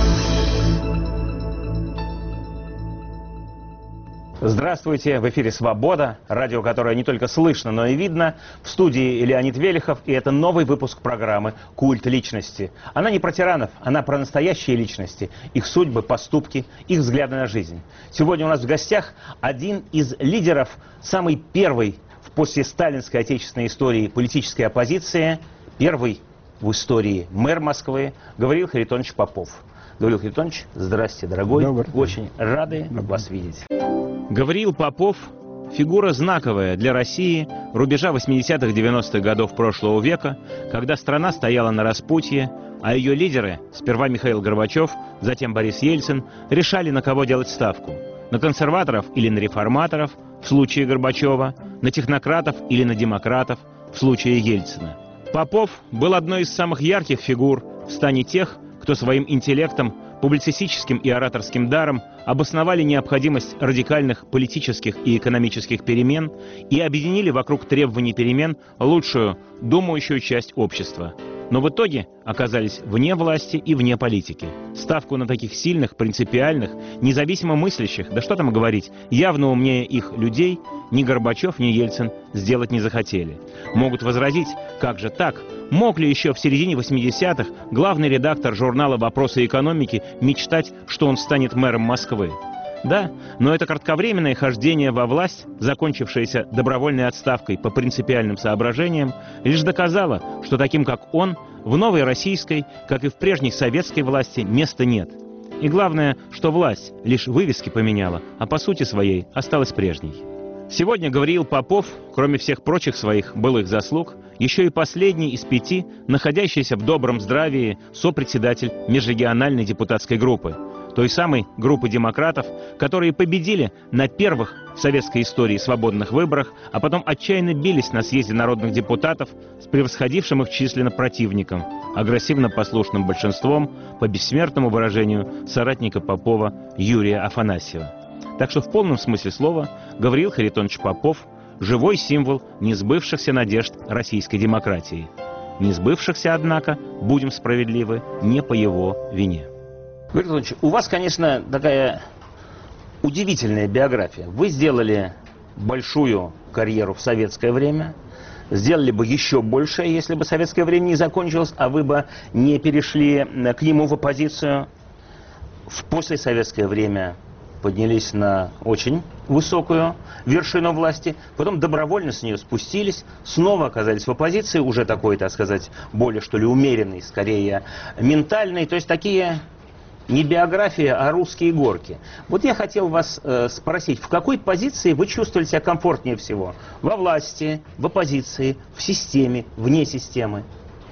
Здравствуйте, в эфире «Свобода», радио, которое не только слышно, но и видно. В студии Леонид Велихов, и это новый выпуск программы «Культ личности». Она не про тиранов, она про настоящие личности, их судьбы, поступки, их взгляды на жизнь. Сегодня у нас в гостях один из лидеров самой первой в послесталинской отечественной истории политической оппозиции, первый в истории мэр Москвы Гавриил Харитонович Попов. Гавриил Харитонович, здрасте, дорогой. Очень рады вас видеть. Гавриил Попов – фигура знаковая для России рубежа 80-х, 90-х годов прошлого века, когда страна стояла на распутье, а ее лидеры, сперва Михаил Горбачев, затем Борис Ельцин, решали, на кого делать ставку – на консерваторов или на реформаторов в случае Горбачева, на технократов или на демократов в случае Ельцина. Попов был одной из самых ярких фигур в стане тех, кто своим интеллектом, публицистическим и ораторским даром обосновали необходимость радикальных политических и экономических перемен и объединили вокруг требований перемен лучшую, думающую часть общества. Но в итоге оказались вне власти и вне политики. Ставку на таких сильных, принципиальных, независимо мыслящих, да что там говорить, явно умнее их людей, ни Горбачев, ни Ельцин сделать не захотели. Могут возразить, как же так? Мог ли еще в середине 80-х главный редактор журнала «Вопросы экономики» мечтать, что он станет мэром Москвы? Да, но это кратковременное хождение во власть, закончившееся добровольной отставкой по принципиальным соображениям, лишь доказало, что таким, как он, в новой российской, как и в прежней советской власти, места нет. И главное, что власть лишь вывески поменяла, а по сути своей осталась прежней. Сегодня Гавриил Попов, кроме всех прочих своих былых заслуг, еще и последний из 5, находящийся в добром здравии, сопредседатель межрегиональной депутатской группы. Той самой группы демократов, которые победили на первых в советской истории свободных выборах, а потом отчаянно бились на съезде народных депутатов с превосходившим их численно противником, агрессивно послушным большинством, по бессмертному выражению соратника Попова Юрия Афанасьева. Так что в полном смысле слова Гавриил Харитонович Попов – живой символ несбывшихся надежд российской демократии. Не сбывшихся, однако, будем справедливы, не по его вине. Гавриил Анатольевич, у вас, конечно, такая удивительная биография. Вы сделали большую карьеру в советское время, сделали бы еще больше, если бы советское время не закончилось, а вы бы не перешли к нему в оппозицию. В послесоветское время поднялись на очень высокую вершину власти, потом добровольно с нее спустились, снова оказались в оппозиции, уже такой, так сказать, более, что ли, умеренный, скорее, ментальный, то есть такие... Не биография, а русские горки. Вот я хотел вас спросить, в какой позиции вы чувствовали себя комфортнее всего? Во власти, в оппозиции, в системе, вне системы?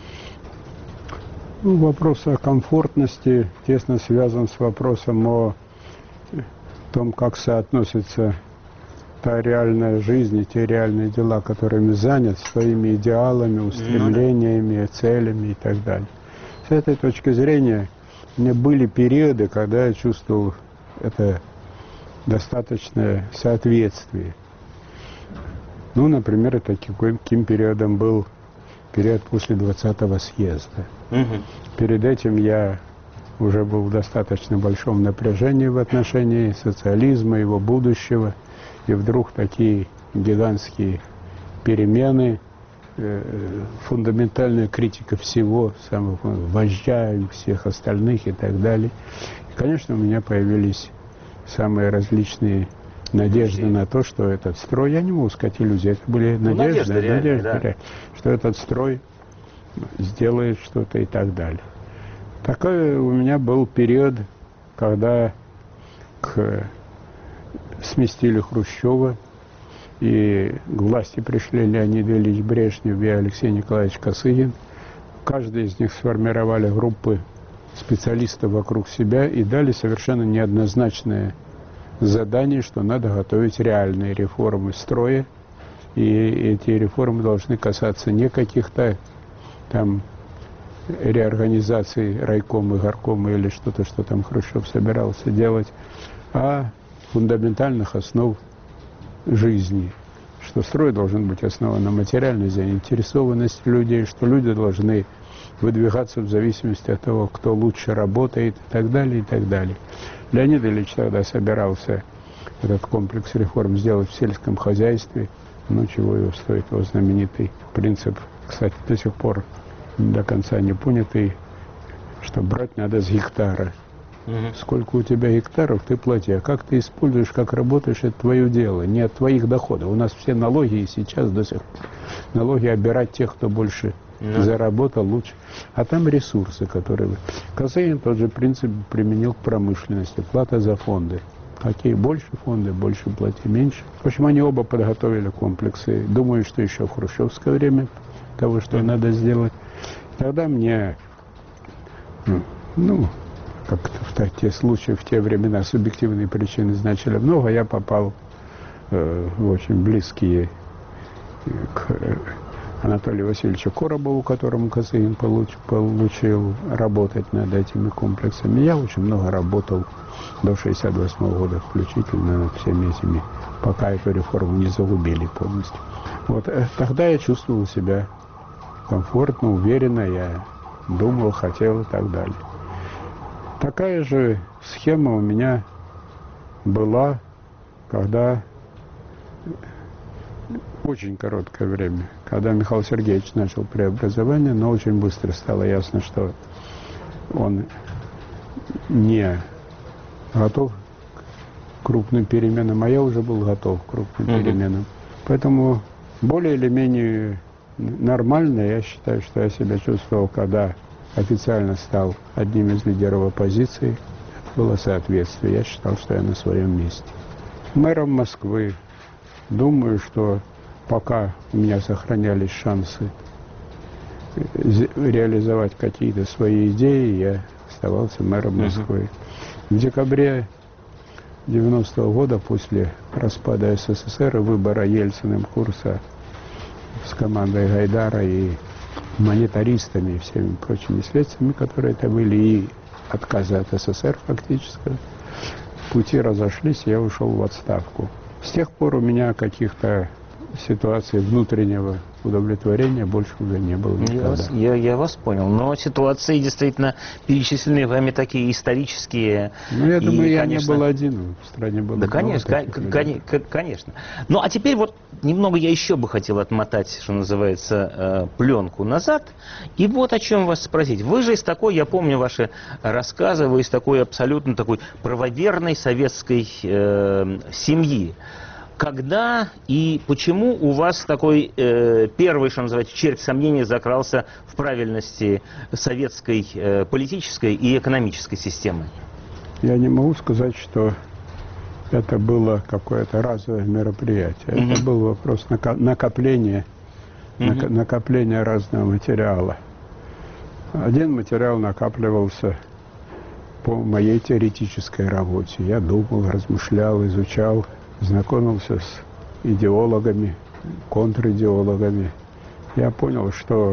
Ну, вопрос о комфортности тесно связан с вопросом о том, как соотносится та реальная жизнь и те реальные дела, которыми занят, своими идеалами, устремлениями, целями и так далее. С этой точки зрения... У меня были периоды, когда я чувствовал это достаточное соответствие. Ну, например, таким периодом был период после 20-го съезда. Перед этим я уже был в достаточно большом напряжении в отношении социализма, его будущего. И вдруг такие гигантские перемены, фундаментальная критика всего, самого вождя и всех остальных и так далее. И, конечно, у меня появились самые различные надежды на то, что этот строй, я не могу сказать иллюзии, это были надежды, да. Что этот строй сделает что-то и так далее. Такой у меня был период, когда сместили Хрущева, и к власти пришли Леонид Ильич Брежнев и Алексей Николаевич Косыгин. Каждый из них сформировали группы специалистов вокруг себя и дали совершенно неоднозначное задание, что надо готовить реальные реформы строя. И эти реформы должны касаться не каких-то там реорганизаций райкома, горкома или что-то, что там Хрущев собирался делать, а фундаментальных основ жизни, что строй должен быть основан на материальной заинтересованности людей, что люди должны выдвигаться в зависимости от того, кто лучше работает и так далее, и так далее. Леонид Ильич тогда собирался этот комплекс реформ сделать в сельском хозяйстве, ну, чего его стоит его знаменитый принцип, кстати, до сих пор до конца не понятый, что брать надо с гектара. Сколько у тебя гектаров, ты плати. А как ты используешь, как работаешь, это твое дело, не от твоих доходов. У нас все налоги, и сейчас до сих пор налоги обирать тех, кто больше заработал, лучше. А там ресурсы, которые... Косыгин тот же принцип применил к промышленности. Плата за фонды. Какие больше фонды, больше плати, меньше. В общем, они оба подготовили комплексы. Думаю, что еще в хрущевское время того, что надо сделать. Тогда мне, ну, как-то в те случаи, в те времена субъективные причины значили много, я попал в очень близкие к Анатолию Васильевичу Коробову, которому Косыгин получил работать над этими комплексами. Я очень много работал до 1968 года включительно над всеми этими, пока эту реформу не загубили полностью. Вот, тогда я чувствовал себя комфортно, уверенно, я думал, хотел и так далее. Такая же схема у меня была, когда очень короткое время, когда Михаил Сергеевич начал преобразование, но очень быстро стало ясно, что он не готов к крупным переменам, а я уже был готов к крупным переменам. Поэтому более или менее нормально я считаю, что я себя чувствовал, когда официально стал одним из лидеров оппозиции. Это было соответствие. Я считал, что я на своем месте. Мэром Москвы. Думаю, что пока у меня сохранялись шансы реализовать какие-то свои идеи, я оставался мэром Москвы. В декабре 90-го года, после распада СССР и выбора Ельциным курса с командой Гайдара и монетаристами и всеми прочими следствиями, которые это были, и отказа от СССР фактически, пути разошлись, я ушел в отставку. С тех пор у меня каких-то ситуаций внутреннего удовлетворения больше уже не было никогда. Я вас понял. Но ситуации действительно перечисленные вами такие исторические. Ну, я думаю, я не был один. В стране было. Да, конечно, конечно. Ну, а теперь вот немного я еще бы хотел отмотать, что называется, пленку назад. И вот о чем вас спросить. Вы же из такой, я помню ваши рассказы, вы из такой абсолютно такой правоверной советской семьи. Когда и почему у вас такой первый, что называется, червь сомнения закрался в правильности советской политической и экономической системы? Я не могу сказать, что это было какое-то разовое мероприятие. Это был вопрос накопления разного материала. Один материал накапливался по моей теоретической работе. Я думал, размышлял, изучал, знакомился с идеологами, контр-идеологами. Я понял, что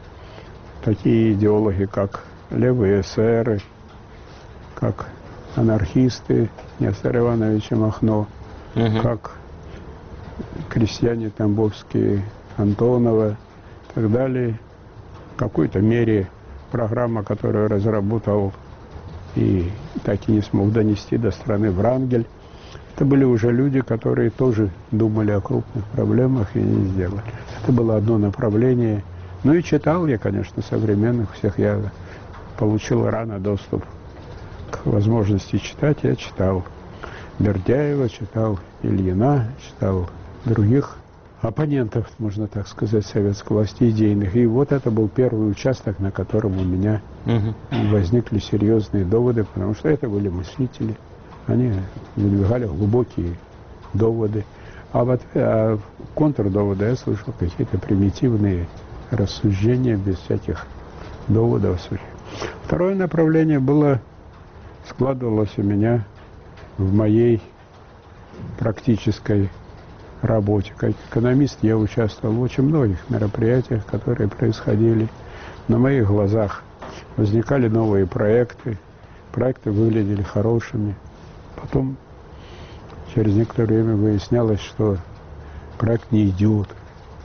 такие идеологи, как левые эсеры, как анархисты Нестор Иванович Махно, как крестьяне тамбовские Антонова и так далее, в какой-то мере программа, которую разработал и так и не смог донести до страны Врангель, это были уже люди, которые тоже думали о крупных проблемах и не сделали. Это было одно направление. Ну и читал я, конечно, современных всех. Я получил рано доступ к возможности читать. Я читал Бердяева, читал Ильина, читал других оппонентов, можно так сказать, советской власти, идейных. И вот это был первый участок, на котором у меня возникли серьезные доводы, потому что это были мыслители. Они выдвигали глубокие доводы. А в контрдоводы я слышал какие-то примитивные рассуждения без всяких доводов. Второе направление складывалось у меня в моей практической работе. Как экономист я участвовал в очень многих мероприятиях, которые происходили. На моих глазах возникали новые проекты. Проекты выглядели хорошими. Потом, через некоторое время выяснялось, что проект не идет,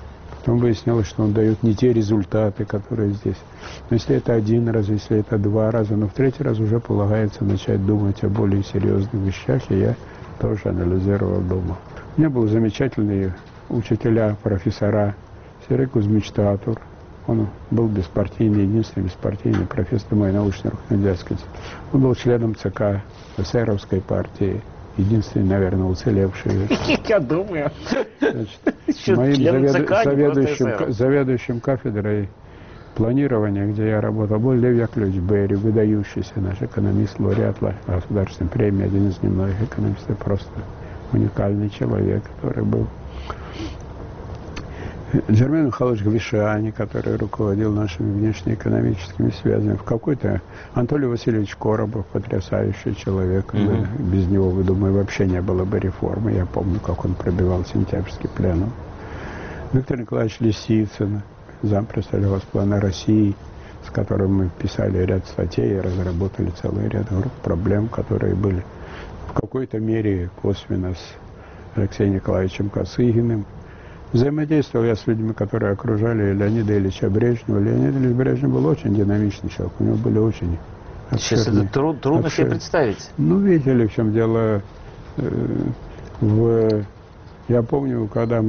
Потом выяснилось, что он дает не те результаты, которые здесь. Но если это один раз, если это два раза, но в третий раз уже полагается начать думать о более серьезных вещах, и я тоже анализировал, думал. У меня были замечательные учителя, профессора. Сергей Кузьмич Татур, он был беспартийный, единственный беспартийный профессор моей научно-руководительской. Он был членом ЦК эсеровской партии, единственный, наверное, уцелевший. Я думаю. Моим заведующим кафедрой планирования, где я работал, был Лев Яковлевич Берри, выдающийся наш экономист, лауреат государственной премии, один из немногих экономистов, просто уникальный человек, который был. Джермен Михайлович Гвишани, который руководил нашими внешнеэкономическими связями. В какой-то Анатолий Васильевич Коробов, потрясающий человек. Без него, вы думаю, вообще не было бы реформы. Я помню, как он пробивал сентябрьский пленум. Виктор Николаевич Лисицын, зампредседателя Госплана России, с которым мы писали ряд статей и разработали целый ряд групп проблем, которые были в какой-то мере косвенно с Алексеем Николаевичем Косыгиным. Взаимодействовал я с людьми, которые окружали Леонида Ильича Брежнева. Леонид Ильич Брежнев был очень динамичный человек, у него были очень Сейчас это трудно себе представить. Ну, видели, в чем дело. Я помню, когда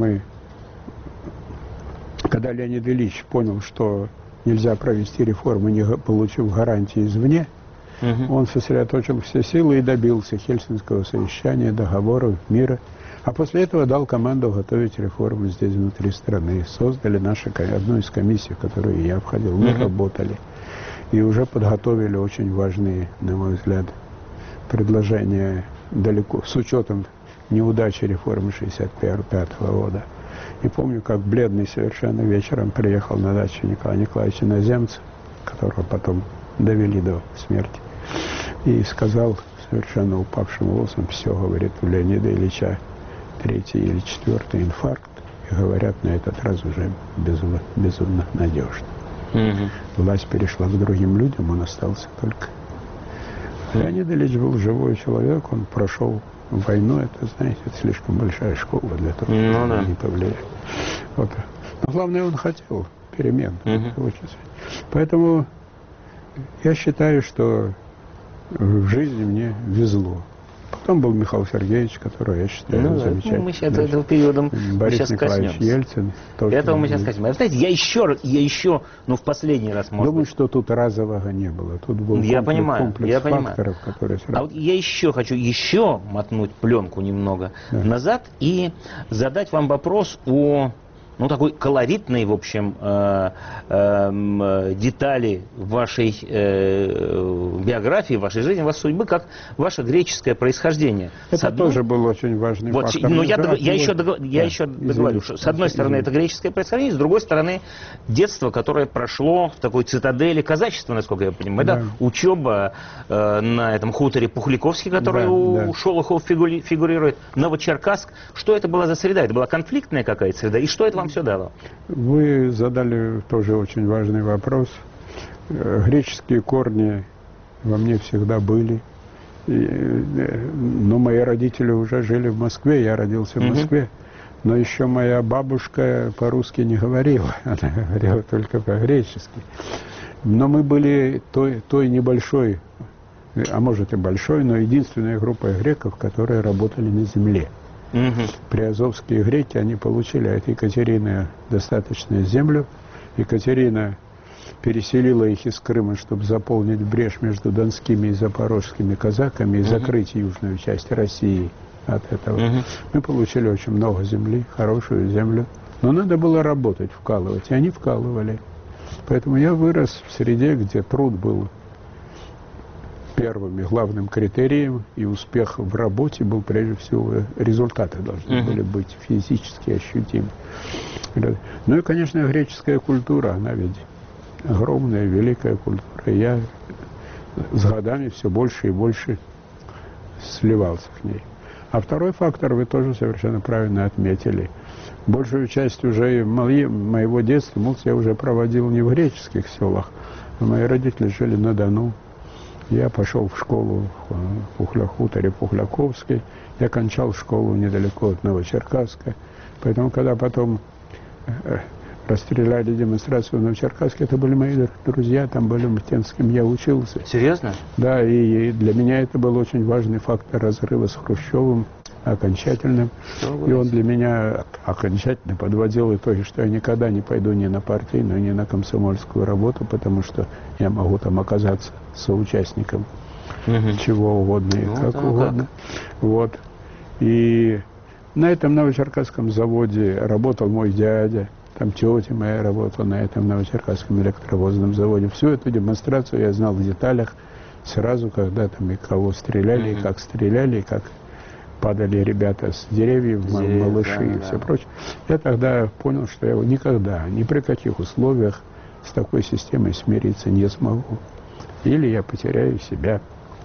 Леонид Ильич понял, что нельзя провести реформы, не получив гарантии извне, он сосредоточил все силы и добился Хельсинского совещания, договоров, мира. А после этого дал команду готовить реформы здесь, внутри страны. Создали одну из комиссий, в которую я входил. Мы работали. И уже подготовили очень важные, на мой взгляд, предложения далеко, с учетом неудачи реформы 1965 года. И помню, как бледный совершенно вечером приехал на дачу Николая Николаевича Иноземца, которого потом довели до смерти, и сказал совершенно упавшим голосом: все, говорит, у Леонида Ильича 3-й или 4-й инфаркт, и говорят, на этот раз уже безумно надежно. Власть перешла к другим людям, он остался только. Леонид Ильич был живой человек, он прошел войну, это, знаете, это слишком большая школа для того, чтобы не повлиять. Вот. Но главное, он хотел перемен. Поэтому я считаю, что в жизни мне везло. Потом был Михаил Сергеевич, которого я считаю замечательным. Мы сейчас этого периода Борис Николаевич Ельцин. Этого мы сейчас коснемся. Знаете, я еще, в последний раз, может Думаю, что тут разового не было. Тут был комплекс факторов, которые сразу... А вот я хочу мотнуть пленку немного назад и задать вам вопрос о такой колоритной, в общем, детали вашей биографии, вашей жизни, вашей судьбы, как ваше греческое происхождение. Это тоже был очень важный фактор. Но я еще договорю, что с одной стороны это греческое происхождение, с другой стороны детство, которое прошло в такой цитадели казачества, насколько я понимаю. Это учеба на этом хуторе Пухляковский, который у Шолохова фигурирует, Новочеркасск. Что это была за среда? Это была конфликтная какая-то среда? И что это вам все дало? Вы задали тоже очень важный вопрос. Греческие корни во мне всегда были. Но мои родители уже жили в Москве, я родился в Москве. Но еще моя бабушка по-русски не говорила, она говорила только по-гречески. Но мы были той небольшой, а может и большой, но единственной группой греков, которые работали на земле. Приазовские греки, они получили от Екатерины достаточную землю. Екатерина переселила их из Крыма, чтобы заполнить брешь между донскими и запорожскими казаками и закрыть южную часть России от этого. Мы получили очень много земли, хорошую землю. Но надо было работать, вкалывать, и они вкалывали. Поэтому я вырос в среде, где труд был первым и главным критерием, и успех в работе был прежде всего, результаты должны были быть физически ощутимы. Ну и, конечно, греческая культура, она ведь огромная, великая культура. Я с годами все больше и больше сливался в ней. А второй фактор вы тоже совершенно правильно отметили. Большую часть уже моего детства, я уже проводил не в греческих селах, а мои родители жили на Дону. Я пошел в школу в хуторе Пухляковской. Я кончал школу недалеко от Новочеркасска. Поэтому, когда потом расстреляли демонстрацию в Новочеркасске, это были мои друзья, там были те, с кем я учился. Серьезно? Да, и для меня это был очень важный фактор разрыва с Хрущевым, окончательным. И он для меня окончательно подводил итоги, что я никогда не пойду ни на партийную, ни на комсомольскую работу, потому что я могу там оказаться соучастником чего угодно и как угодно. Вот. И на этом новочеркасском заводе работал мой дядя, там тетя моя работала на этом новочеркасском электровозном заводе. Всю эту демонстрацию я знал в деталях сразу, когда там и кого стреляли, и как падали ребята с деревьев, малыши и все прочее. Я тогда понял, что я никогда, ни при каких условиях с такой системой смириться не смогу. Или я потеряю себя.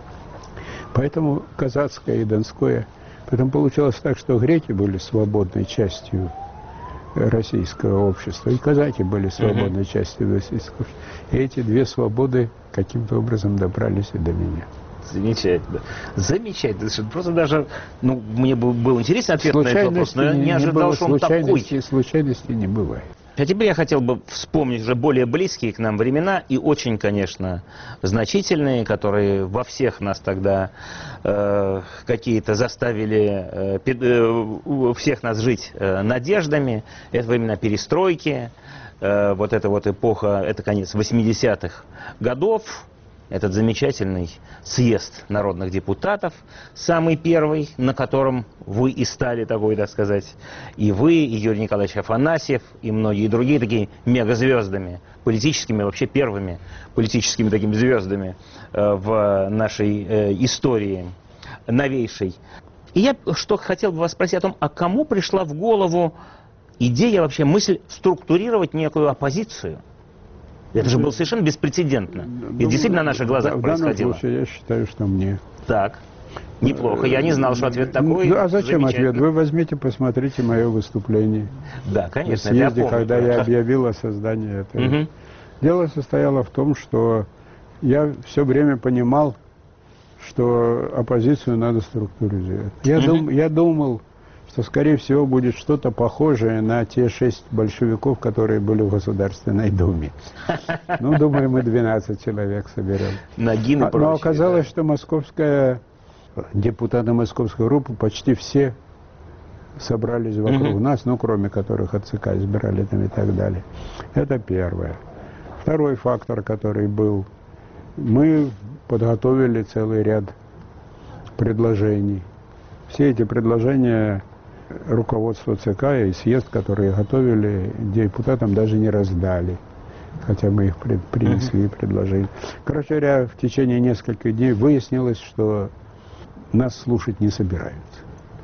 Поэтому казацкое и донское. Потом получилось так, что греки были свободной частью российского общества, и казаки были свободной частью российского общества. И эти две свободы каким-то образом добрались и до меня. Замечательно. Замечательно. Просто даже, мне был интересен ответ на этот вопрос, но я не ожидал, что он такой. Случайностей не бывает. А теперь я хотел бы вспомнить уже более близкие к нам времена и очень, конечно, значительные, которые во всех нас тогда какие-то заставили всех нас жить надеждами. Это времена перестройки, вот эта вот эпоха, это конец 80-х годов. Этот замечательный съезд народных депутатов, самый первый, на котором вы и стали такой, так сказать, и вы, и Юрий Николаевич Афанасьев, и многие другие такие мегазвездами, политическими, вообще первыми политическими такими звездами в нашей истории новейшей. И я что хотел бы вас спросить о том, а кому пришла в голову идея, вообще мысль структурировать некую оппозицию? Это же было совершенно беспрецедентно. И действительно на наших глазах происходило. В данном случае я считаю, что мне. Так. Неплохо. Я не знал, что ответ такой. А зачем ответ? Вы возьмите, посмотрите мое выступление. Да, конечно. На съезде, когда я объявил о создании этого. Дело состояло в том, что я все время понимал, что оппозицию надо структуризировать. Я думал, что, скорее всего, будет что-то похожее на те 6 большевиков, которые были в Государственной Думе. Думаю, мы 12 человек соберем. Но оказалось, что депутаты московской группы почти все собрались вокруг нас, кроме которых от ЦК избирали там и так далее. Это первое. Второй фактор, который был, мы подготовили целый ряд предложений. Все эти предложения руководство ЦК и съезд, которые готовили, депутатам даже не раздали, хотя мы их принесли, предложили. Короче говоря, в течение нескольких дней выяснилось, что нас слушать не собираются.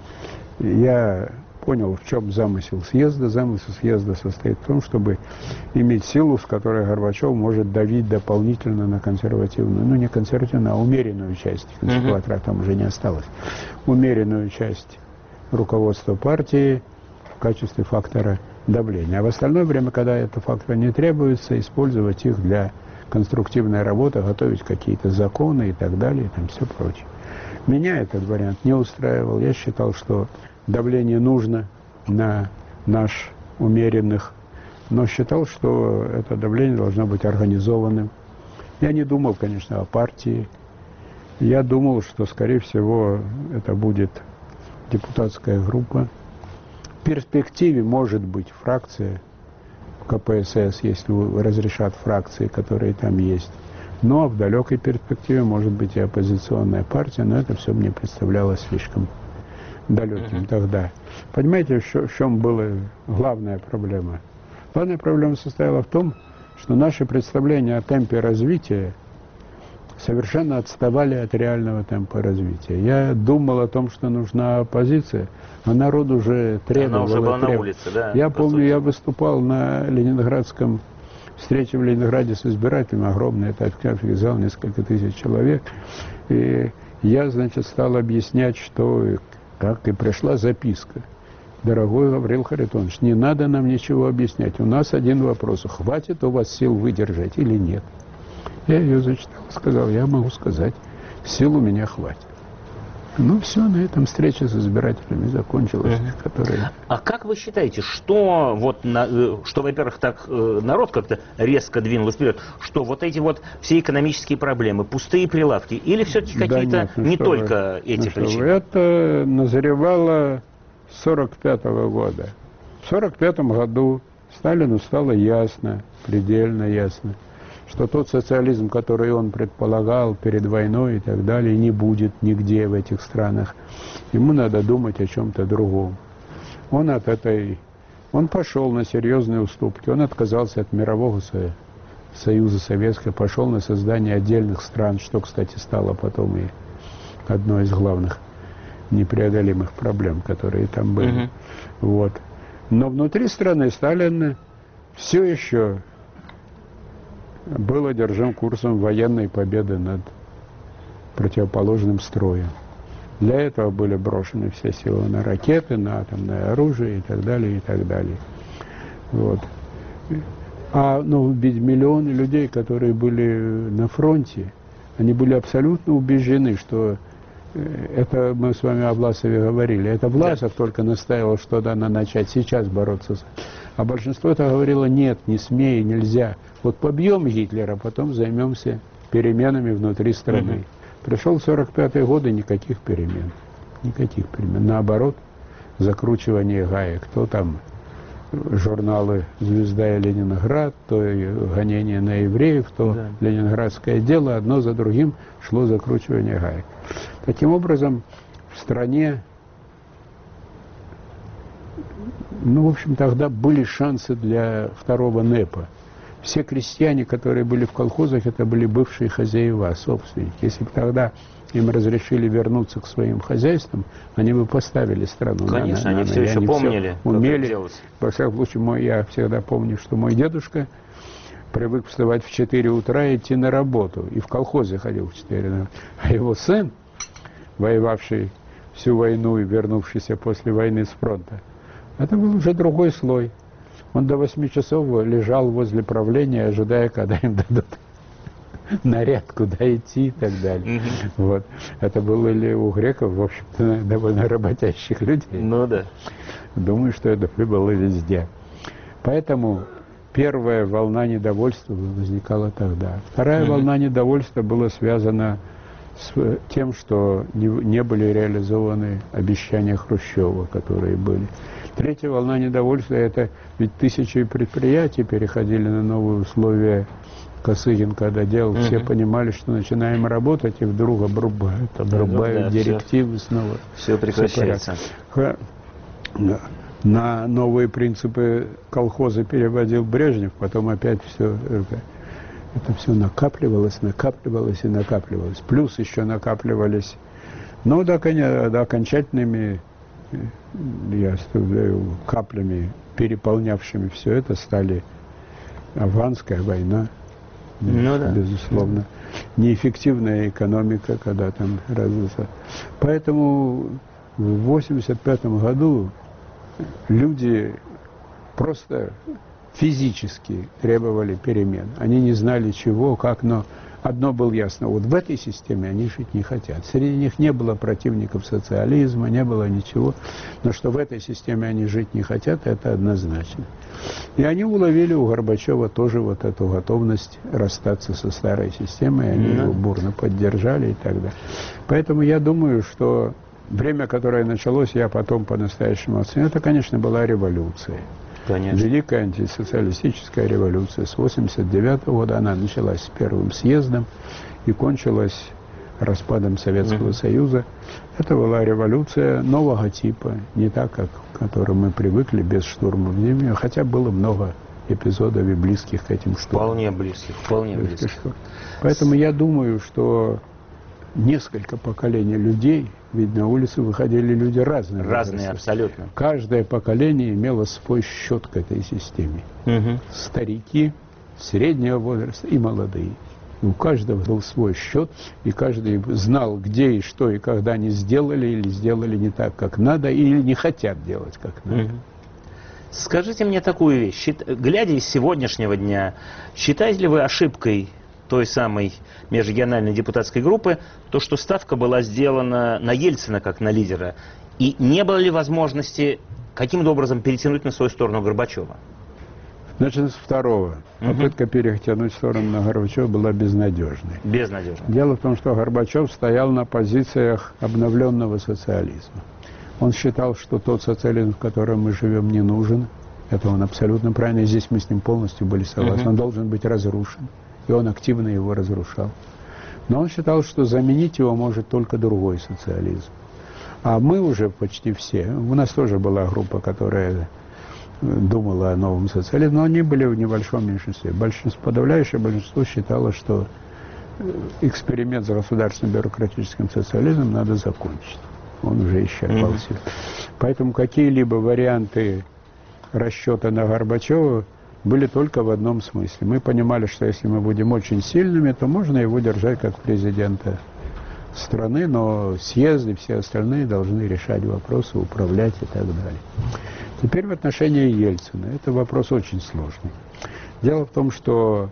Я понял, в чем замысел съезда. Замысел съезда состоит в том, чтобы иметь силу, с которой Горбачев может давить дополнительно на консервативную, не консервативную, а умеренную часть, консерватора там уже не осталось, умеренную часть руководства партии в качестве фактора давления. А в остальное время, когда это фактор не требуется, использовать их для конструктивной работы, готовить какие-то законы и так далее, и там все прочее. Меня этот вариант не устраивал. Я считал, что давление нужно на наш умеренных, но считал, что это давление должно быть организованным. Я не думал, конечно, о партии. Я думал, что, скорее всего, это будет депутатская группа. В перспективе может быть фракция в КПСС, если разрешат фракции, которые там есть. Но в далекой перспективе может быть и оппозиционная партия, но это все мне представлялось слишком далеким тогда. Понимаете, в чем была главная проблема? Главная проблема состояла в том, что наши представления о темпе развития совершенно отставали от реального темпа развития. Я думал о том, что нужна оппозиция, а народ уже требовал. Она уже была на улице, да? Я помню, я выступал на Ленинградском встрече в Ленинграде с избирателями, огромный этапный зал, несколько тысяч человек. И я, стал объяснять, что как, и пришла записка. Дорогой Гавриил Харитонович, не надо нам ничего объяснять. У нас один вопрос. Хватит у вас сил выдержать или нет? Я ее зачитал, сказал, я могу сказать, сил у меня хватит. Ну, все, на этом встреча с избирателями закончилась. А как вы считаете, что, что во-первых, так народ как-то резко двинулся вперед, что вот эти вот все экономические проблемы, пустые прилавки, или все-таки какие-то не только эти причины? Это назревало с 1945 года. В 1945 году Сталину стало ясно, предельно ясно, что тот социализм, который он предполагал перед войной и так далее, не будет нигде в этих странах. Ему надо думать о чем-то другом. Он пошел на серьезные уступки, он отказался от мирового союза советского, пошел на создание отдельных стран, что, кстати, стало потом и одной из главных непреодолимых проблем, которые там были. Вот. Но внутри страны Сталин все еще был одержим курсом военной победы над противоположным строем. Для этого были брошены все силы на ракеты, на атомное оружие и так далее, и так далее. Вот. Ведь миллионы людей, которые были на фронте, они были абсолютно убеждены, что это мы с вами о Власове говорили. Это Власов только настаивал, что надо начать сейчас бороться. А большинство это говорило: нет, не смей, нельзя. Вот побьем Гитлера, потом займемся переменами внутри страны. Пришел 1945 год, и никаких перемен. Никаких перемен. Наоборот, закручивание гаек. То там журналы «Звезда» и «Ленинград», то гонение на евреев, то ленинградское дело. Одно за другим шло закручивание гаек. Таким образом, в стране, в общем, тогда были шансы для второго НЭПа. Все крестьяне, которые были в колхозах, это были бывшие хозяева, собственники. Если бы тогда им разрешили вернуться к своим хозяйствам, они бы поставили страну. Конечно, они все еще помнили, умели. Как это. Во всяком случае, я всегда помню, что мой дедушка привык вставать в 4 утра и идти на работу. И в колхозе ходил в 4 утра. А его сын, воевавший всю войну и вернувшийся после войны с фронта, это был уже другой слой. Он до 8 часов лежал возле правления, ожидая, когда им дадут наряд, куда идти и так далее. Вот. Это было ли у греков, в общем-то, довольно работящих людей. Ну да. Думаю, что это было везде. Поэтому первая волна недовольства возникала тогда. Вторая волна недовольства была связана с тем, что не были реализованы обещания Хрущева, которые были. Третья волна недовольства — это ведь тысячи предприятий переходили на новые условия. Косыгин, когда делал, все понимали, что начинаем работать, и вдруг обрубают директивы снова. Все прекращается. На новые принципы колхоза переводил Брежнев, потом опять все это все накапливалось и накапливалось. Плюс еще накапливались, до окончательными каплями, переполнявшими все это, стали Афганская война, безусловно, неэффективная экономика, когда там развился. Поэтому в 1985 году люди просто физически требовали перемен. Они не знали чего, как, но одно было ясно: вот в этой системе они жить не хотят. Среди них не было противников социализма, не было ничего, но что в этой системе они жить не хотят, это однозначно. И они уловили у Горбачева тоже вот эту готовность расстаться со старой системой, они его бурно поддержали и так далее. Поэтому я думаю, что время, которое началось, я потом по-настоящему оценил, это, конечно, была революция. Конечно. Великая антисоциалистическая революция. С 1989 года она началась с первым съездом и кончилась распадом Советского Союза. Это была революция нового типа, не так, как к которой мы привыкли, без штурма в землю, хотя было много эпизодов и близких к этим штурмам. Вполне близких. Поэтому я думаю, что несколько поколений людей, ведь на улицу выходили люди разные. Разные, абсолютно. Каждое поколение имело свой счет к этой системе. Старики, среднего возраста и молодые. И у каждого был свой счет, и каждый знал, где и что, и когда они сделали, или сделали не так, как надо, или не хотят делать, как надо. Скажите мне такую вещь. Глядя из сегодняшнего дня, считаете ли вы ошибкой той самой межрегиональной депутатской группы, то, что ставка была сделана на Ельцина как на лидера. И не было ли возможности каким-то образом перетянуть на свою сторону Горбачева? Начнем с второго. Попытка перетянуть в сторону на Горбачева была безнадежной. Безнадежно. Дело в том, что Горбачев стоял на позициях обновленного социализма. Он считал, что тот социализм, в котором мы живем, не нужен. Это он абсолютно правильно. И здесь мы с ним полностью были согласны. Он должен быть разрушен. И он активно его разрушал. Но он считал, что заменить его может только другой социализм. А мы уже почти все. У нас тоже была группа, которая думала о новом социализме, но они были в небольшом меньшинстве. Подавляющее большинство считало, что эксперимент с государственным бюрократическим социализмом надо закончить. Он уже исчерпался. Поэтому какие-либо варианты расчета на Горбачева были только в одном смысле. Мы понимали, что если мы будем очень сильными, то можно его держать как президента страны, но съезды, все остальные должны решать вопросы, управлять и так далее. Теперь в отношении Ельцина. Это вопрос очень сложный. Дело в том, что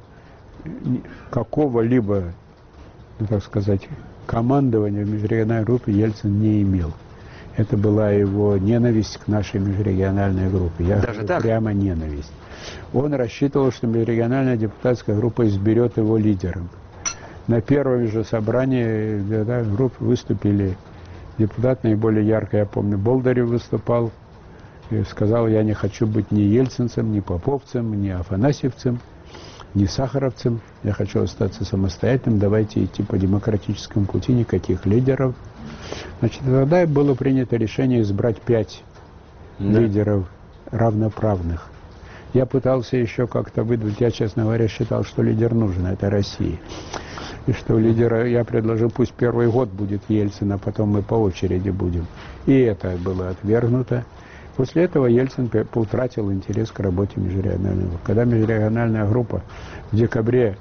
какого-либо, так сказать, командования в межрегиональной группе Ельцин не имел. Это была его ненависть к нашей межрегиональной группе. Я даже так? Прямо ненависть. Он рассчитывал, что межрегиональная депутатская группа изберет его лидером. На первом же собрании группы выступили депутат, наиболее ярко, я помню, Болдырев выступал, и сказал: я не хочу быть ни ельцинцем, ни поповцем, ни афанасьевцем, ни сахаровцем, я хочу остаться самостоятельным, давайте идти по демократическому пути, никаких лидеров. Значит, тогда было принято решение избрать 5 лидеров равноправных. Я пытался еще как-то выдвинуть, я, честно говоря, считал, что лидер нужен, это Россия. И что лидера, я предложил, пусть первый год будет Ельцин, а потом мы по очереди будем. И это было отвергнуто. После этого Ельцин утратил интерес к работе межрегиональной группы. Когда межрегиональная группа в декабре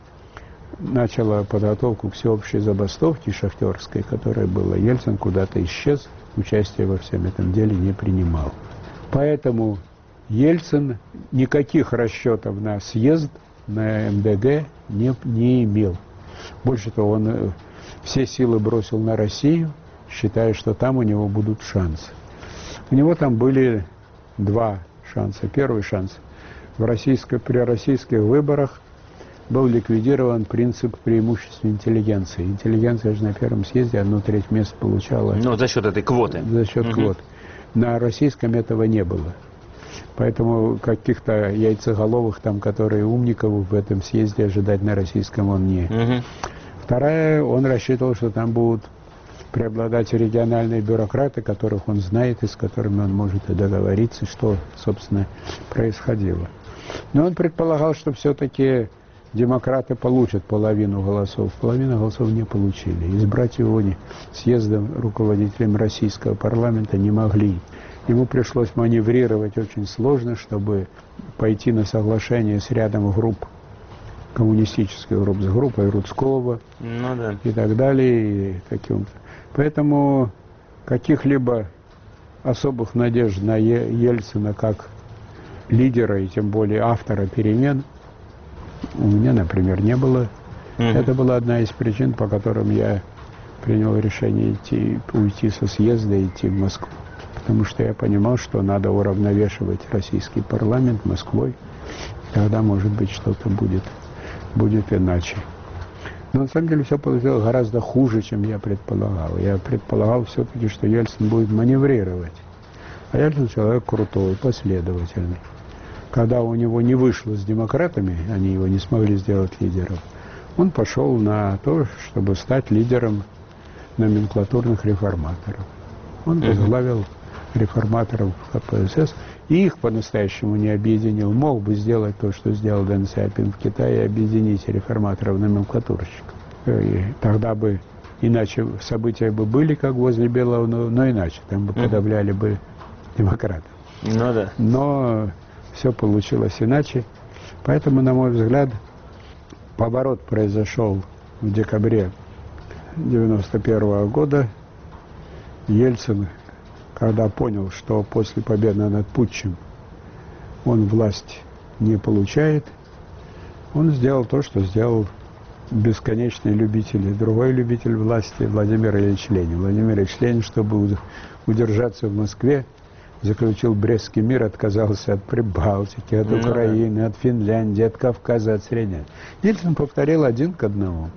начала подготовку к всеобщей забастовке шахтерской, которая была, Ельцин куда-то исчез, участие во всем этом деле не принимал. Поэтому Ельцин никаких расчетов на съезд, на МДГ не имел. Больше того, он все силы бросил на Россию, считая, что там у него будут шансы. У него там были 2 шанса. Первый шанс. При российских выборах был ликвидирован принцип преимущества интеллигенции. Интеллигенция же на первом съезде 1/3 мест получала. Ну, за счет этой квоты. За счет квот. На российском этого не было. Поэтому каких-то яйцеголовых, там, которые умников в этом съезде ожидать на российском он не. Вторая, он рассчитывал, что там будут преобладать региональные бюрократы, которых он знает и с которыми он может и договориться, что, собственно, происходило. Но он предполагал, что все-таки демократы получат половину голосов. Половину голосов не получили. Избрать его съездом руководителем российского парламента не могли. Ему пришлось маневрировать очень сложно, чтобы пойти на соглашение с рядом групп, коммунистических групп, с группой Рудского и так далее. И таким-то. Поэтому каких-либо особых надежд на Ельцина как лидера и тем более автора перемен у меня, например, не было. Это была одна из причин, по которым я принял решение уйти со съезда и идти в Москву. Потому что я понимал, что надо уравновешивать российский парламент Москвой. Тогда, может быть, что-то будет иначе. Но на самом деле все получилось гораздо хуже, чем я предполагал. Я предполагал все-таки, что Ельцин будет маневрировать. А Ельцин человек крутой, последовательный. Когда у него не вышло с демократами, они его не смогли сделать лидером, он пошел на то, чтобы стать лидером номенклатурных реформаторов. Он возглавил реформаторов КПСС, и их по-настоящему не объединил. Мог бы сделать то, что сделал Дэн Сяопин в Китае, объединить реформаторов-номенклатурщиков. И тогда бы иначе события бы были, как возле Белого, но иначе. Там бы подавляли бы демократов. Но все получилось иначе. Поэтому, на мой взгляд, поворот произошел в декабре 1991 года. Ельцин, когда понял, что после победы над путчем он власть не получает, он сделал то, что сделал бесконечные любители. Другой любитель власти Владимир Ильич Ленин. Владимир Ильич Ленин, чтобы удержаться в Москве, заключил Брестский мир, отказался от Прибалтики, от Украины, от Финляндии, от Кавказа, от Средней. Ельцин повторил 1 к 1.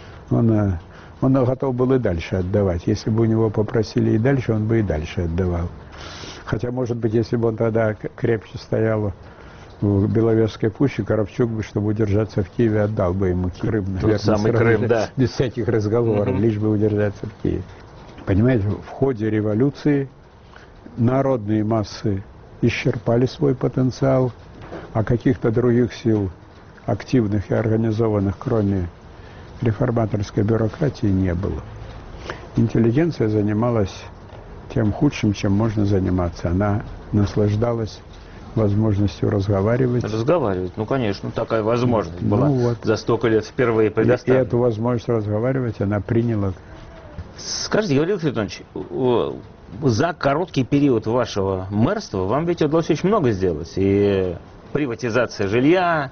Он готов был и дальше отдавать. Если бы у него попросили и дальше, он бы и дальше отдавал. Хотя, может быть, если бы он тогда крепче стоял в Беловежской пуще, Коробчук бы, чтобы удержаться в Киеве, отдал бы ему Крым. Наверное, тот самый Крым, да. Без всяких разговоров, лишь бы удержаться в Киеве. Понимаете, в ходе революции народные массы исчерпали свой потенциал, а каких-то других сил, активных и организованных, кроме реформаторской бюрократии, не было. Интеллигенция занималась тем худшим, чем можно заниматься. Она наслаждалась возможностью разговаривать. Разговаривать, ну, конечно, такая возможность была вот. За столько лет впервые И предоставлена. эту возможность разговаривать она приняла. Скажите, Гавриил Харитонович, за короткий период вашего мэрства вам ведь удалось очень много сделать. И приватизация жилья,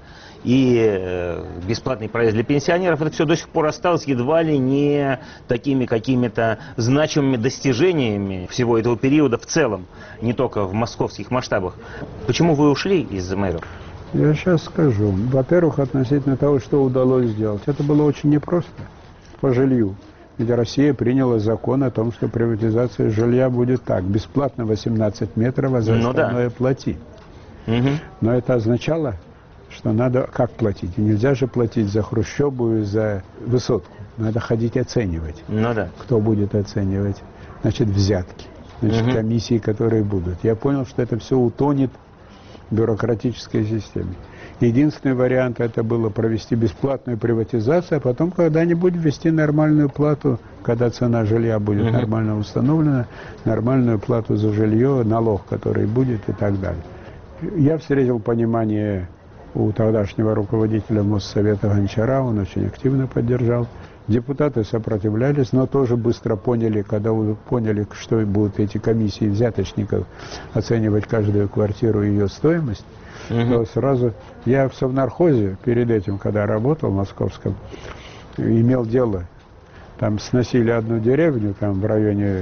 и бесплатный проезд для пенсионеров. Это все до сих пор осталось едва ли не такими какими-то значимыми достижениями всего этого периода в целом, не только в московских масштабах. Почему вы ушли из мэра? Я сейчас скажу. Во-первых, относительно того, что удалось сделать. Это было очень непросто по жилью. Ведь Россия приняла закон о том, что приватизация жилья будет так. Бесплатно 18 метров, а за остальное плати. Но это означало, что надо как платить? И нельзя же платить за хрущебу и за высотку. Надо ходить оценивать. Кто будет оценивать? Значит, взятки. Значит, комиссии, которые будут. Я понял, что это все утонет в бюрократической системе. Единственный вариант это было провести бесплатную приватизацию, а потом когда-нибудь ввести нормальную плату, когда цена жилья будет нормально установлена, нормальную плату за жилье, налог, который будет и так далее. Я встретил понимание у тогдашнего руководителя Моссовета Гончара, он очень активно поддержал. Депутаты сопротивлялись, но тоже быстро поняли, когда поняли, что будут эти комиссии взяточников оценивать каждую квартиру и ее стоимость, то сразу... Я в Совнархозе, перед этим, когда работал в Московском, имел дело. Там сносили одну деревню, там в районе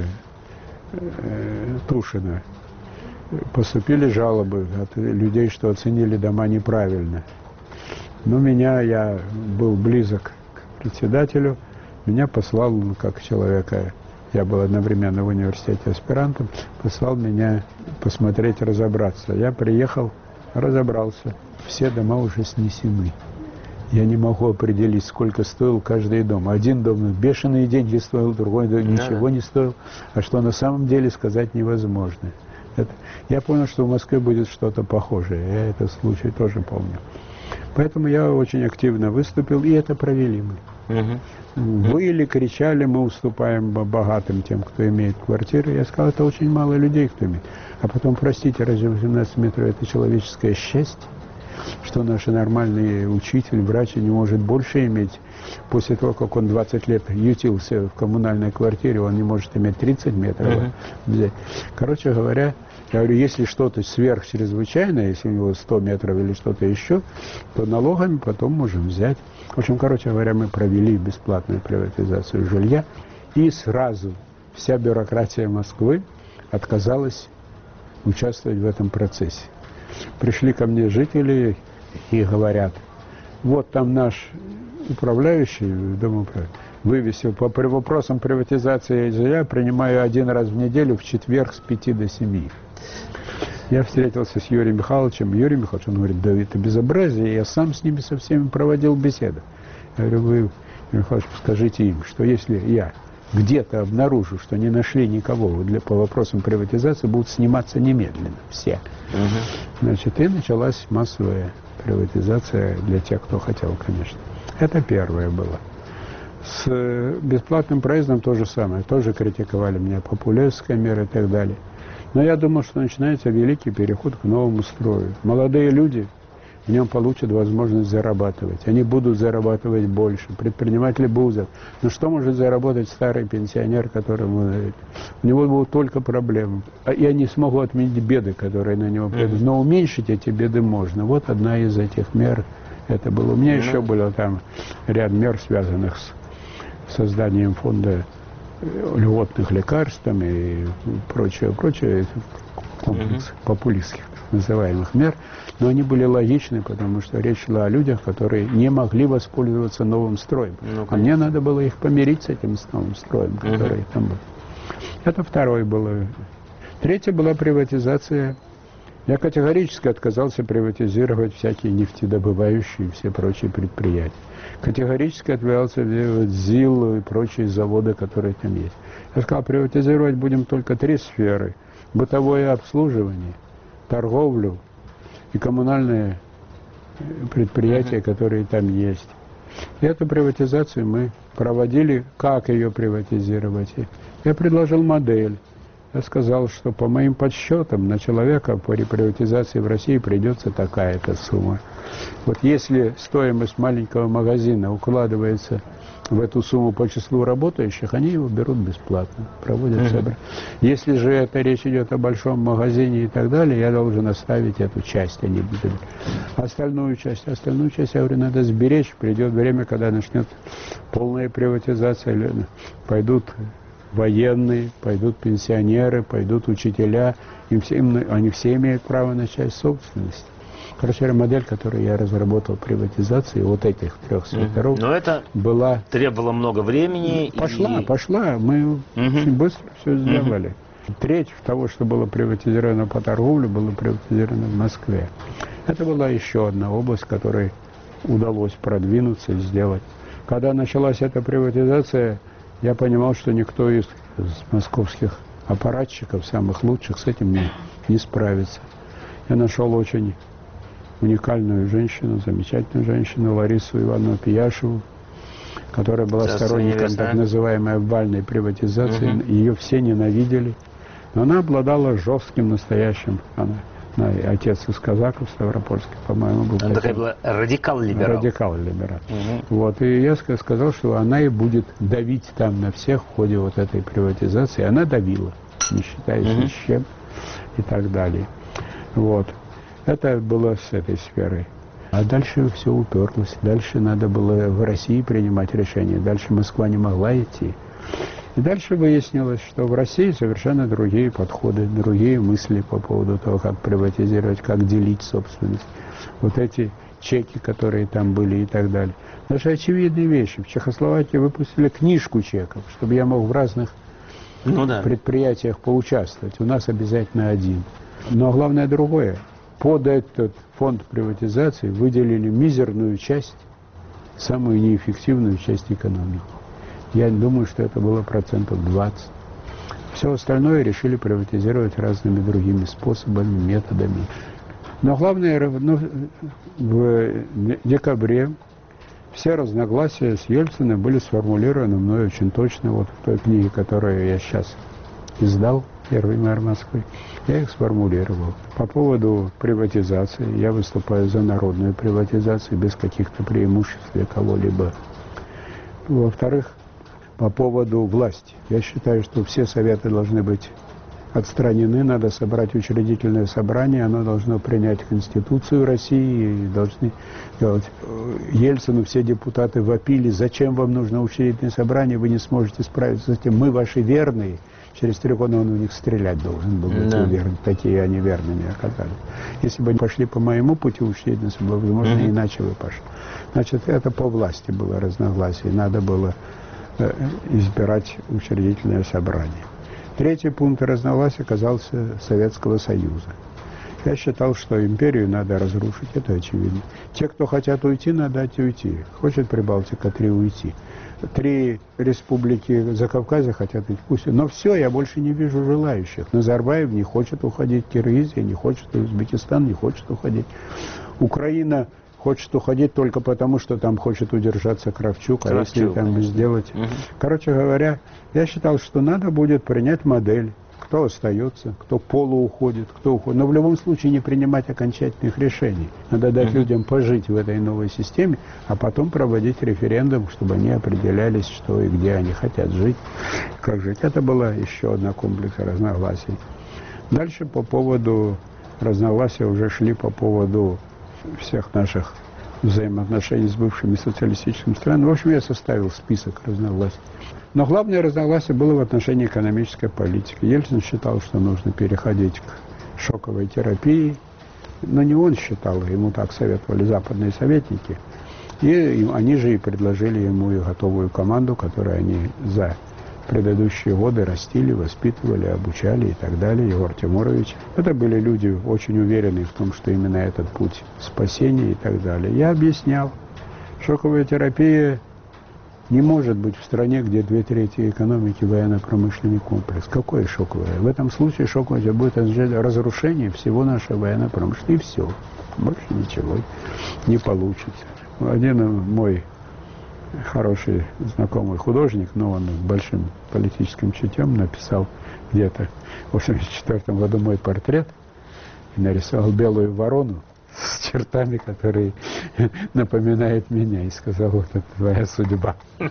Тушино. Поступили жалобы от людей, что оценили дома неправильно. Но я был близок к председателю, меня послал, как человека, я был одновременно в университете аспирантом, послал меня посмотреть, разобраться. Я приехал, разобрался. Все дома уже снесены. Я не могу определить, сколько стоил каждый дом. Один дом бешеные деньги стоил, другой дом ничего не стоил. А что на самом деле сказать невозможно. Я понял, что в Москве будет что-то похожее. Я этот случай тоже помню. Поэтому я очень активно выступил, и это провели мы. Выли, кричали, мы уступаем богатым тем, кто имеет квартиры. Я сказал, это очень мало людей, кто имеет. А потом, простите, разве 18 метров это человеческое счастье? Что наш нормальный учитель, врач не может больше иметь. После того, как он 20 лет ютился в коммунальной квартире, он не может иметь 30 метров взять. Короче говоря, я говорю, если что-то сверхчрезвычайное, если у него 100 метров или что-то еще, то налогами потом можем взять. В общем, короче говоря, мы провели бесплатную приватизацию жилья, и сразу вся бюрократия Москвы отказалась участвовать в этом процессе. Пришли ко мне жители и говорят, вот там наш управляющий, вывесил по вопросам приватизации жилья, принимаю 1 раз в неделю в четверг с 5 до 7. Я встретился с Юрием Михайловичем. Юрий Михайлович, он говорит, да это безобразие, я сам с ними со всеми проводил беседу. Я говорю, вы, Юрий Михайлович, скажите им, что если я где-то обнаружу, что не нашли никого по вопросам приватизации, будут сниматься немедленно все. Значит, и началась массовая приватизация для тех, кто хотел, конечно. Это первое было. С бесплатным проездом то же самое. Тоже критиковали меня, популистская мера и так далее. Но я думал, что начинается великий переход к новому строю. Молодые люди в нем получат возможность зарабатывать. Они будут зарабатывать больше. Предприниматели будут. Но что может заработать старый пенсионер, которому у него будут только проблемы. Я не смогу отменить беды, которые на него придут. Но уменьшить эти беды можно. Вот одна из этих мер Это было. У меня еще было там ряд мер, связанных с созданием фонда льготных лекарств и прочее, комплекс популистских называемых мер, но они были логичны, потому что речь шла о людях, которые не могли воспользоваться новым строем. А мне надо было их помирить с этим новым строем, который там был. Это второе было. Третье была приватизация. Я категорически отказался приватизировать всякие нефтедобывающие и все прочие предприятия. Категорически отказался от ЗИЛ и прочие заводы, которые там есть. Я сказал, приватизировать будем только 3 сферы. Бытовое обслуживание, торговлю и коммунальные предприятия, которые там есть. И эту приватизацию мы проводили. Как ее приватизировать? Я предложил модель. Я сказал, что по моим подсчетам на человека по реприватизации в России придется такая-то сумма. Вот если стоимость маленького магазина укладывается в эту сумму по числу работающих, они его берут бесплатно, проводят собрание. Если же это речь идет о большом магазине и так далее, я должен оставить эту часть, а не буду. Остальную часть, я говорю, надо сберечь. Придет время, когда начнет полная приватизация, пойдут военные, пойдут пенсионеры, пойдут учителя, они все имеют право на часть собственности. Короче, модель, которую я разработал приватизации вот этих 3 секторов, но это была... требовало много времени. Пошла. Мы очень быстро все сделали. Треть того, что было приватизировано по торговле, было приватизировано в Москве. Это была еще одна область, в которой удалось продвинуться и сделать. Когда началась эта приватизация, я понимал, что никто из московских аппаратчиков, самых лучших, с этим не справится. Я нашел очень уникальную женщину, замечательную женщину, Ларису Ивановну Пияшеву, которая была сторонником так называемой обвальной приватизации. Ее все ненавидели. Но она обладала жестким, настоящим. Отец из казаков Ставропольский, по-моему, был. Она такая была радикал-либерал. Радикал-либерал. Вот, и я сказал, что она и будет давить там на всех в ходе вот этой приватизации. Она давила, не считаясь ни с чем и так далее. Вот. Это было с этой сферой. А дальше все уперлось. Дальше надо было в России принимать решения. Дальше Москва не могла идти. И дальше выяснилось, что в России совершенно другие подходы, другие мысли по поводу того, как приватизировать, как делить собственность. Вот эти чеки, которые там были и так далее. Даже очевидные вещи. В Чехословакии выпустили книжку чеков, чтобы я мог в разных предприятиях поучаствовать. У нас обязательно один. Но главное другое. Под этот фонд приватизации выделили мизерную часть, самую неэффективную часть экономики. Я думаю, что это было 20%. Все остальное решили приватизировать разными другими способами, методами. Но главное, в декабре все разногласия с Ельциным были сформулированы мной очень точно. Вот в той книге, которую я сейчас издал, «Первый мэр Москвы», я их сформулировал. По поводу приватизации, я выступаю за народную приватизацию без каких-то преимуществ для кого-либо. Во-вторых, по поводу власти. Я считаю, что все советы должны быть отстранены, надо собрать учредительное собрание, оно должно принять Конституцию России, и должны делать. Ельцину все депутаты вопили, зачем вам нужно учредительное собрание, вы не сможете справиться с этим, мы ваши верные. Через 3 года он у них стрелять должен был быть уверен. Такие они верными оказались. Если бы они пошли по моему пути учредительности, возможно, иначе бы пошли. Значит, это по власти было разногласие. Надо было избирать учредительное собрание. Третий пункт разногласия касался Советского Союза. Я считал, что империю надо разрушить, это очевидно. Те, кто хотят уйти, надо дать уйти. Хочет Прибалтика 3 уйти. 3 республики Закавказья хотят уйти. Пусть. Но все, я больше не вижу желающих. Назарбаев не хочет уходить, Киргизия не хочет, Узбекистан не хочет уходить. Украина хочет уходить только потому, что там хочет удержаться Кравчук, а если там сделать... Короче говоря, я считал, что надо будет принять модель, кто остается, кто полууходит, кто уходит. Но в любом случае не принимать окончательных решений. Надо дать людям пожить в этой новой системе, а потом проводить референдум, чтобы они определялись, что и где они хотят жить, как жить. Это была еще одна комплекс разногласий. Дальше по поводу разногласия уже шли по поводу всех наших взаимоотношений с бывшими социалистическими странами. В общем, я составил список разногласий. Но главное разногласие было в отношении экономической политики. Ельцин считал, что нужно переходить к шоковой терапии. Но не он считал, ему так советовали западные советники. И они же и предложили ему и готовую команду, которую они за предыдущие годы растили, воспитывали, обучали и так далее. Егор Тимурович. Это были люди очень уверенные в том, что именно этот путь спасения и так далее. Я объяснял, шоковая терапия не может быть в стране, где 2/3 экономики военно-промышленный комплекс. Какое шоковое? В этом случае шоковое будет разрушение всего нашего военно-промышленного. И все. Больше ничего не получится. Один мой хороший знакомый художник, но он с большим политическим чутьем написал где-то в 1984 году мой портрет и нарисовал белую ворону с чертами, которые напоминают меня, и сказал, вот это твоя судьба.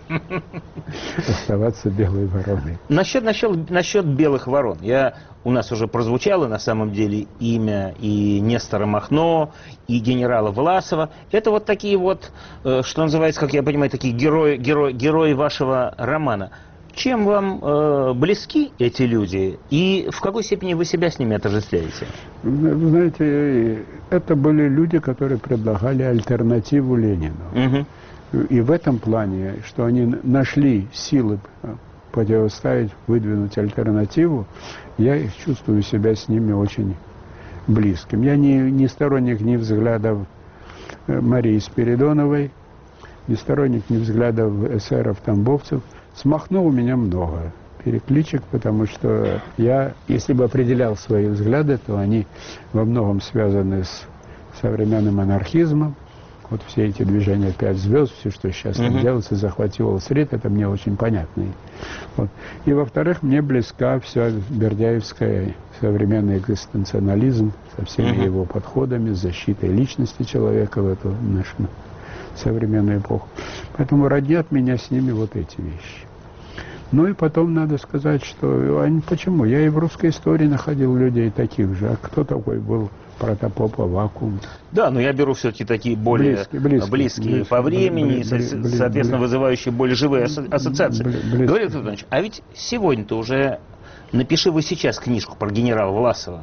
Оставаться белой вороной. Насчет белых ворон. У нас уже прозвучало на самом деле имя и Нестора Махно, и генерала Власова. Это вот такие вот, что называется, как я понимаю, такие герои вашего романа. Чем вам близки эти люди и в какой степени вы себя с ними отождествляете? Вы знаете, это были люди, которые предлагали альтернативу Ленину. Угу. И в этом плане, что они нашли силы противоставить, выдвинуть альтернативу, я чувствую себя с ними очень близким. Я не сторонник ни взглядов Марии Спиридоновой, не сторонник ни взглядов эсеров, тамбовцев. С Махно у меня много перекличек, потому что я, если бы определял свои взгляды, то они во многом связаны с современным анархизмом. Вот все эти движения «Пять звезд», все, что сейчас там делается, захватило сред, это мне очень понятно. Вот. И, во-вторых, мне близка вся бердяевская современный экзистенциализм со всеми его подходами, защитой личности человека в эту нашу современную эпоху. Поэтому роднят меня с ними вот эти вещи. Ну и потом надо сказать, что почему? Я и в русской истории находил людей таких же. А кто такой был Протопоп Аввакум? Да, но я беру все-таки такие более близкие по времени, соответственно, вызывающие более живые ассоциации. Говорит Виктор Иванович, а ведь сегодня-то уже напиши вы сейчас книжку про генерала Власова.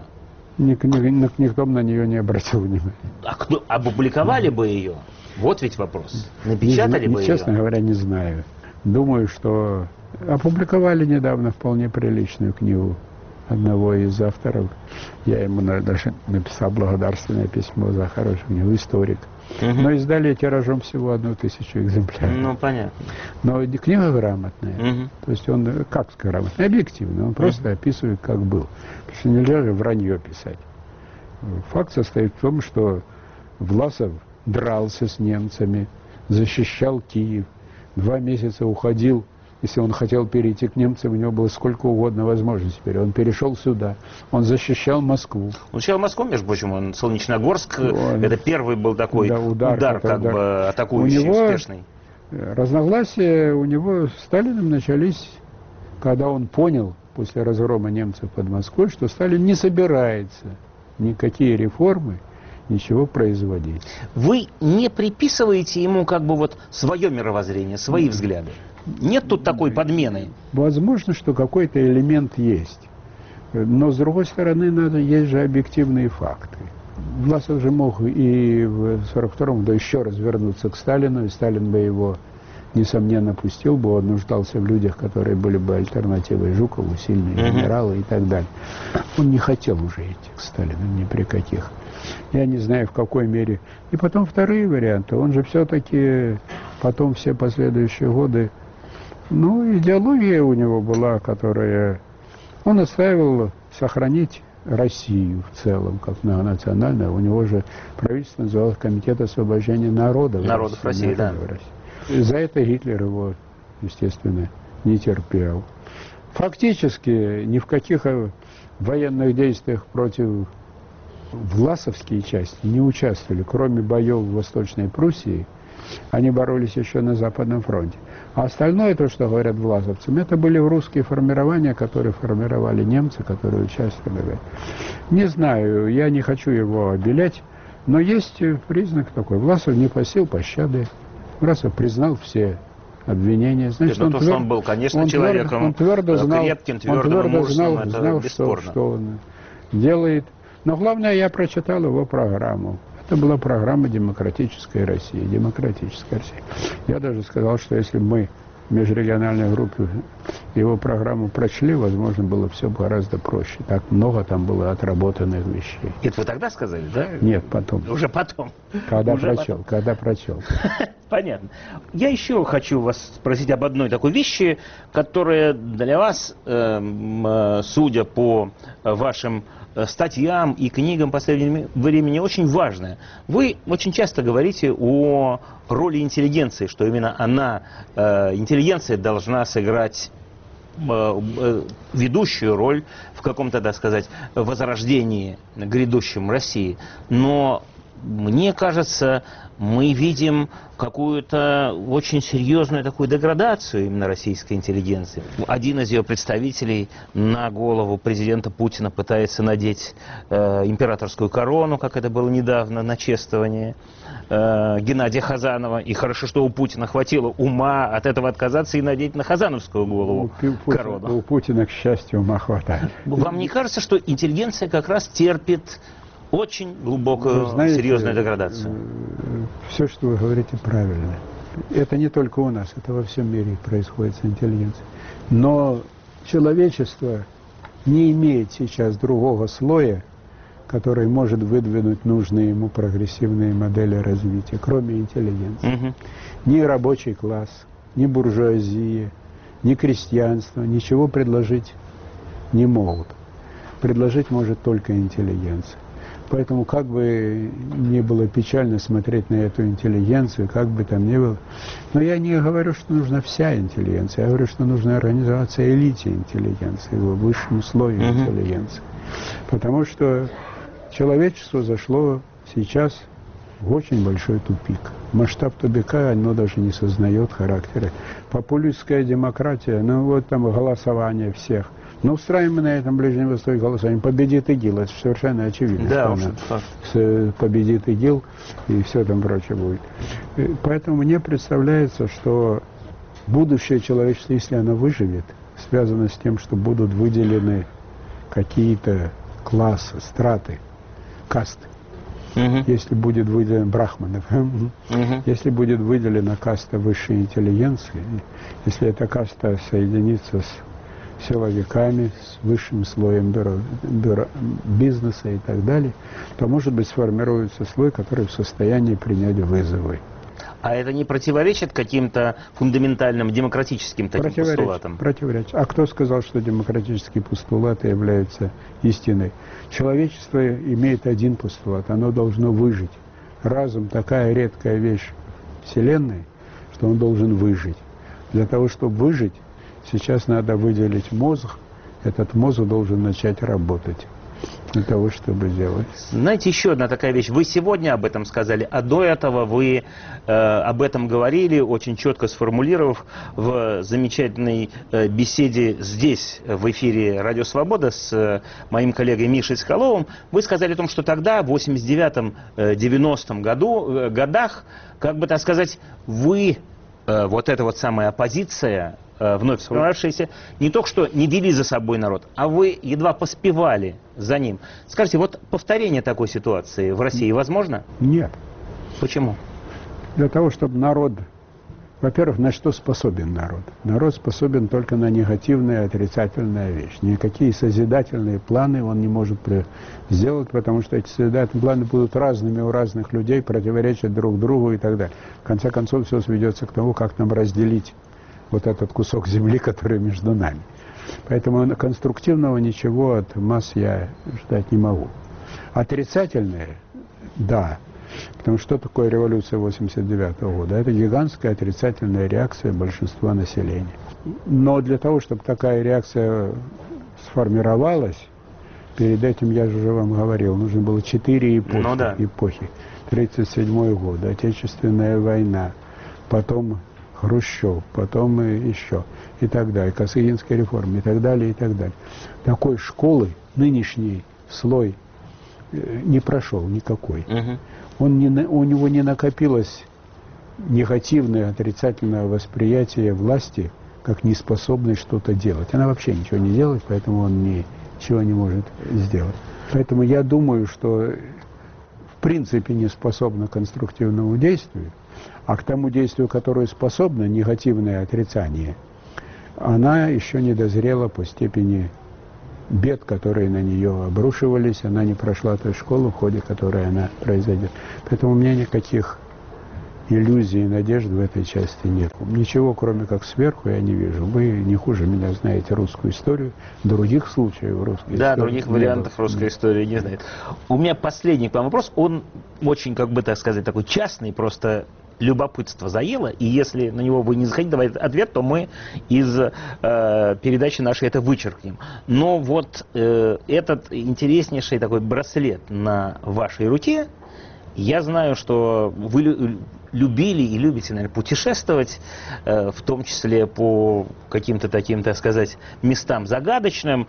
Никто на нее не обратил внимания. А опубликовали бы ее? Вот ведь вопрос. Напечатали бы ее? Честно говоря, не знаю. Думаю, что опубликовали недавно вполне приличную книгу одного из авторов. Я ему даже написал благодарственное письмо за хорошую книгу, историк. Но издали тиражом всего 1000 экземпляров. Ну, понятно. Но книга грамотная. То есть он, как грамотный, объективно. Он просто описывает, как был. Потому что нельзя же вранье писать. Факт состоит в том, что Власов дрался с немцами, защищал Киев, 2 месяца уходил. Если он хотел перейти к немцам, у него было сколько угодно возможностей. Теперь он перешел сюда, он защищал Москву. Он защищал Москву, между прочим, он Солнечногорск, это первый был такой удар как бы атакующий, успешный. Разногласия у него с Сталиным начались, когда он понял, после разгрома немцев под Москвой, что Сталин не собирается никакие реформы, ничего производить. Вы не приписываете ему как бы вот свое мировоззрение, свои взгляды? Нет тут такой подмены? Возможно, что какой-то элемент есть. Но, с другой стороны, есть же объективные факты. Власов же мог и в 1942 году еще раз вернуться к Сталину, и Сталин бы его, несомненно, пустил бы. Он нуждался в людях, которые были бы альтернативой Жукову, сильные генералы и так далее. Он не хотел уже идти к Сталину ни при каких. Я не знаю, в какой мере. И потом вторые варианты. Он же все-таки потом все последующие годы, идеология у него была, которая... Он отстаивал сохранить Россию в целом, как многонациональную. У него же правительство называлось Комитет освобождения народов России. Да. И за это Гитлер его, естественно, не терпел. Фактически ни в каких военных действиях против власовские части не участвовали, кроме боев в Восточной Пруссии. Они боролись еще на Западном фронте. А остальное, то, что говорят власовцам, это были русские формирования, которые формировали немцы, которые участвовали. Не знаю, я не хочу его обелять, Но есть признак такой. Власов не просил пощады. Власов признал все обвинения. Значит, он был, конечно, человеком крепким, твердым и мужественным, это бесспорно. Что он делает. Но главное, я прочитал его программу. Это была программа «Демократической России». Демократическая Россия. Я даже сказал, что если бы мы в межрегиональной группе его программу прочли, возможно, было все гораздо проще. Так много там было отработанных вещей. Это вы тогда сказали, да? Нет, потом. Уже потом. Когда прочел. Понятно. Я еще хочу вас спросить об одной такой вещи, которая для вас, судя по вашим статьям и книгам в последнее время очень важная. Вы очень часто говорите о роли интеллигенции, что именно она, интеллигенция, должна сыграть ведущую роль в каком-то, так сказать, возрождении грядущем России. Но мне кажется, мы видим какую-то очень серьезную такую деградацию именно российской интеллигенции. Один из ее представителей на голову президента Путина пытается надеть императорскую корону, как это было недавно на чествовании Геннадия Хазанова. И хорошо, что у Путина хватило ума от этого отказаться и надеть на хазановскую голову корону. У Путина, к счастью, ума хватает. Вам не кажется, что интеллигенция как раз терпит очень глубокую, серьезную деградацию? Все, что вы говорите, правильно. Это не только у нас, это во всем мире происходит с интеллигенцией. Но человечество не имеет сейчас другого слоя, который может выдвинуть нужные ему прогрессивные модели развития, кроме интеллигенции. Ни рабочий класс, ни буржуазия, ни крестьянство ничего предложить не могут. Предложить может только интеллигенция. Поэтому, как бы ни было печально смотреть на эту интеллигенцию, как бы там ни было, но я не говорю, что нужна вся интеллигенция, я говорю, что нужна организация элите интеллигенции, высшему слою интеллигенции. Потому что человечество зашло сейчас в очень большой тупик. Масштаб тупика, оно даже не сознает характера. Популистская демократия, ну вот там голосование всех. Но устраиваем на этом Ближнем Востоке голосование. Победит ИГИЛ, это совершенно очевидно. Да, что победит ИГИЛ и все там прочее будет. Поэтому мне представляется, что будущее человечества, если оно выживет, связано с тем, что будут выделены какие-то классы, страты, касты. Если будет выделена брахманов, если будет выделена каста высшей интеллигенции, если эта каста соединится с силовиками, с высшим слоем бизнеса и так далее, то, может быть, сформируется слой, который в состоянии принять вызовы. А это не противоречит каким-то фундаментальным демократическим таким постулатам? Противоречит. А кто сказал, что демократические постулаты являются истиной? Человечество имеет один постулат, оно должно выжить. Разум такая редкая вещь Вселенной, что он должен выжить. Для того, чтобы выжить, сейчас надо выделить мозг, этот мозг должен начать работать для того, чтобы сделать. Знаете, еще одна такая вещь. Вы сегодня об этом сказали, а до этого вы об этом говорили, очень четко сформулировав в замечательной беседе здесь, в эфире «Радио Свобода» с моим коллегой Мишей Соколовым. Вы сказали о том, что тогда, в 89-90-м годах, как бы так сказать, вы, вот эта вот самая оппозиция, вновь сформировавшиеся, не только что не вели за собой народ, а вы едва поспевали за ним. Скажите, вот повторение такой ситуации в России возможно? Нет. Почему? Для того, чтобы народ... Во-первых, на что способен народ? Народ способен только на негативная, отрицательная вещь. Никакие созидательные планы он не может сделать, потому что эти созидательные планы будут разными у разных людей, противоречат друг другу и так далее. В конце концов, все сведется к тому, как нам разделить вот этот кусок земли, который между нами. Поэтому конструктивного ничего от масс я ждать не могу. Отрицательное, да. Потому что такое революция 89-го года? Это гигантская отрицательная реакция большинства населения. Но для того, чтобы такая реакция сформировалась, перед этим, я же уже вам говорил, нужно было 4 эпохи. 1937 год, Отечественная война, потом Хрущев, потом еще, и так далее, Косыгинская реформа, и так далее, и так далее. Такой школы нынешний слой не прошел никакой. У него не накопилось негативное, отрицательное восприятие власти как неспособность что-то делать. Она вообще ничего не делает, поэтому он ничего не может сделать. Поэтому я думаю, что в принципе не способна к конструктивному действию, а к тому действию, которое способно, негативное отрицание, она еще не дозрела по степени бед, которые на нее обрушивались. Она не прошла той школы, в ходе которой она произойдет. Поэтому у меня никаких иллюзий и надежд в этой части нет. Ничего, кроме как сверху, я не вижу. Вы не хуже меня знаете русскую историю. Других случаев русской истории. Да, других вариантов русской истории не знает. У меня последний к вам вопрос. Он очень, как бы так сказать, такой частный, просто любопытство заело. И если на него вы не захотите давать ответ, то мы из передачи нашей это вычеркнем. Но вот этот интереснейший такой браслет на вашей руке, я знаю, что вы любили и любите, наверное, путешествовать, в том числе по каким-то таким, так сказать, местам загадочным.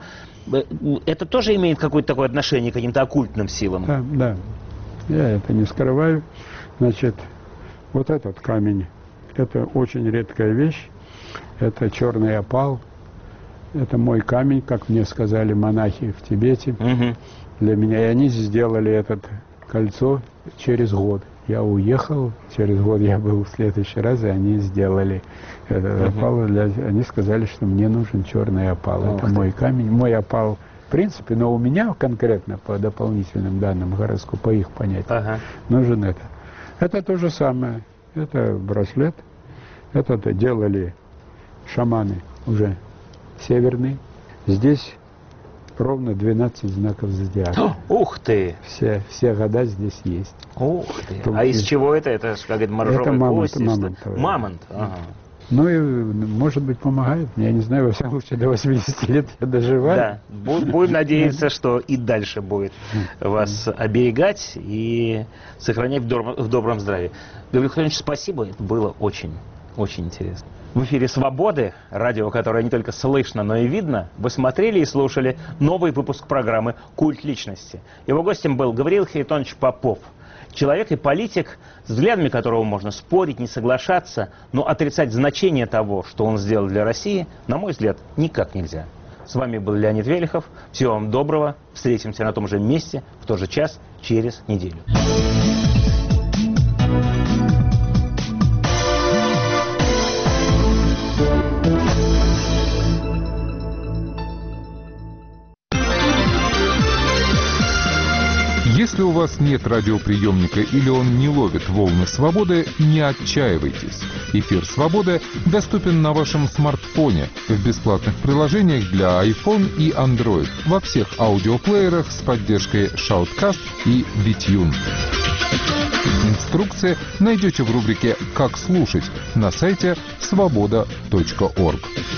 Это тоже имеет какое-то такое отношение к каким-то оккультным силам? Да. Я это не скрываю. Значит, вот этот камень, это очень редкая вещь. Это черный опал. Это мой камень, как мне сказали монахи в Тибете. Для меня. И они сделали это кольцо через год. Я уехал, через год я был в следующий раз, и они сделали этот опал. Они сказали, что мне нужен черный опал. Это мой камень, мой опал, в принципе, но у меня конкретно по дополнительным данным гороскопа, по их понятиям, нужен это. Это то же самое. Это браслет. Это делали шаманы уже северные. Здесь ровно 12 знаков зодиака. Ух ты! Все года здесь есть. Ух ты! А из чего это? Это как моржовые кости? Мамонт. Ага. Ну и, может быть, помогает. Я не знаю, во всяком случае, до 80 лет я доживаю. Да. Будем надеяться, что и дальше будет вас оберегать и сохранять в добром здравии. Гавриил Христианович, спасибо. Это было очень интересно. В эфире «Свободы», радио, которое не только слышно, но и видно. Вы смотрели и слушали новый выпуск программы «Культ личности». Его гостем был Гавриил Харитонович Попов. Человек и политик, с взглядами которого можно спорить, не соглашаться, но отрицать значение того, что он сделал для России, на мой взгляд, никак нельзя. С вами был Леонид Велихов. Всего вам доброго. Встретимся на том же месте, в тот же час, через неделю. Если у вас нет радиоприемника или он не ловит волны свободы, не отчаивайтесь. Эфир «Свободы» доступен на вашем смартфоне в бесплатных приложениях для iPhone и Android во всех аудиоплеерах с поддержкой Shoutcast и BitTune. Инструкции найдете в рубрике «Как слушать» на сайте svoboda.org.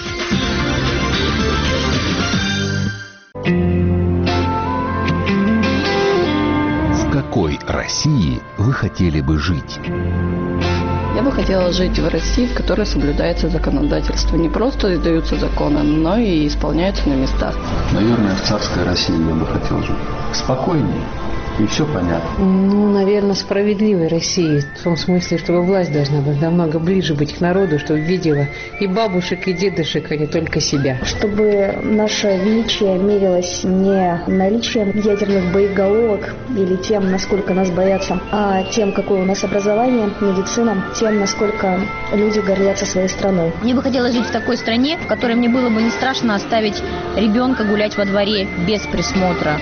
В какой России вы хотели бы жить? Я бы хотела жить в России, в которой соблюдается законодательство. Не просто издаются законы, но и исполняются на местах. Наверное, в царской России я бы хотел жить. Спокойнее. И все понятно. Ну, наверное, справедливой России. В том смысле, чтобы власть должна быть намного ближе быть к народу, чтобы видела и бабушек, и дедушек, а не только себя. Чтобы наше величие мерилось не наличием ядерных боеголовок или тем, насколько нас боятся, а тем, какое у нас образование, медицина, тем, насколько люди гордятся своей страной. Мне бы хотелось жить в такой стране, в которой мне было бы не страшно оставить ребенка гулять во дворе без присмотра.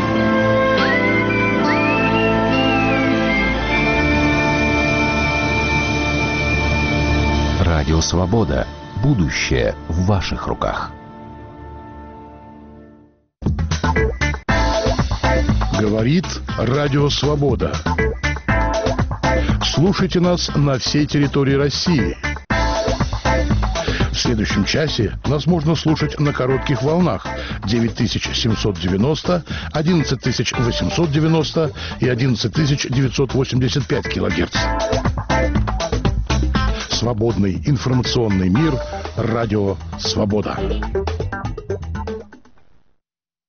Радио «Свобода». Будущее в ваших руках. Говорит Радио «Свобода». Слушайте нас на всей территории России. В следующем часе нас можно слушать на коротких волнах 9790, 11890 и 11985 килогерц. Свободный информационный мир. Радио «Свобода».